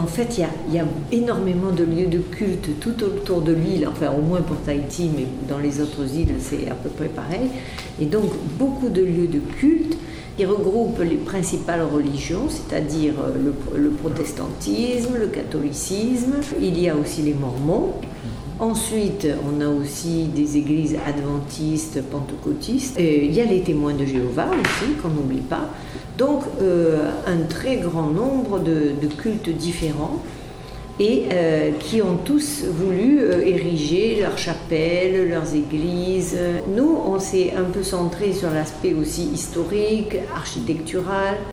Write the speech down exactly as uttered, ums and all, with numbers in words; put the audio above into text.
en fait, il y a, il y a énormément de lieux de culte tout autour de l'île, enfin au moins pour Tahiti, mais dans les autres îles, c'est à peu près pareil. Et donc, beaucoup de lieux de culte qui regroupent les principales religions, c'est-à-dire le, le protestantisme, le catholicisme. Il y a aussi les mormons. Ensuite, on a aussi des églises adventistes, pentecôtistes. Et il y a les témoins de Jéhovah aussi, qu'on n'oublie pas. Donc, euh, un très grand nombre de, de cultes différents et euh, qui ont tous voulu euh, ériger leurs chapelles, leurs églises. Nous, on s'est un peu centré sur l'aspect aussi historique, architectural.